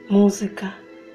Музыка.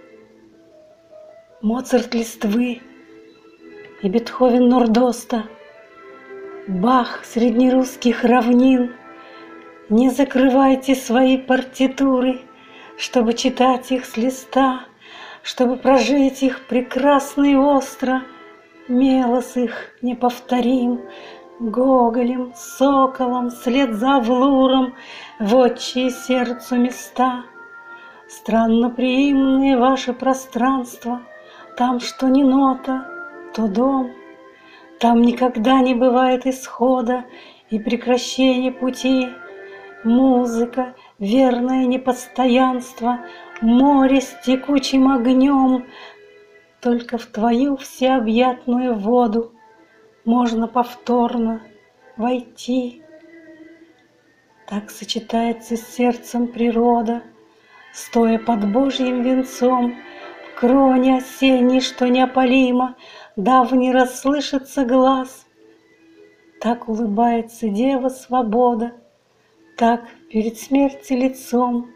Моцарт листвы и Бетховен Нордоста, Бах среднерусских равнин. Не закрывайте свои партитуры, чтобы читать их с листа, чтобы прожить их прекрасно и остро. Мелос их неповторим, Гоголем, Соколом, вслед за Авлуром, вотчие сердцу места. Странно приимные ваши пространства, там, что ни нота, то дом. Там никогда не бывает исхода и прекращения пути. Музыка, верное непостоянство, море с текучим огнем. Только в твою всеобъятную воду можно повторно войти. Так сочетается с сердцем природа, стоя под Божьим венцом, в кроне осенней, что неопалимо, давний расслышится глаз. Так улыбается Дева Свобода, так перед смертью лицом.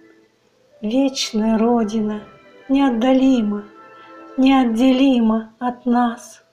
Вечная Родина неотдалима, неотделима от нас.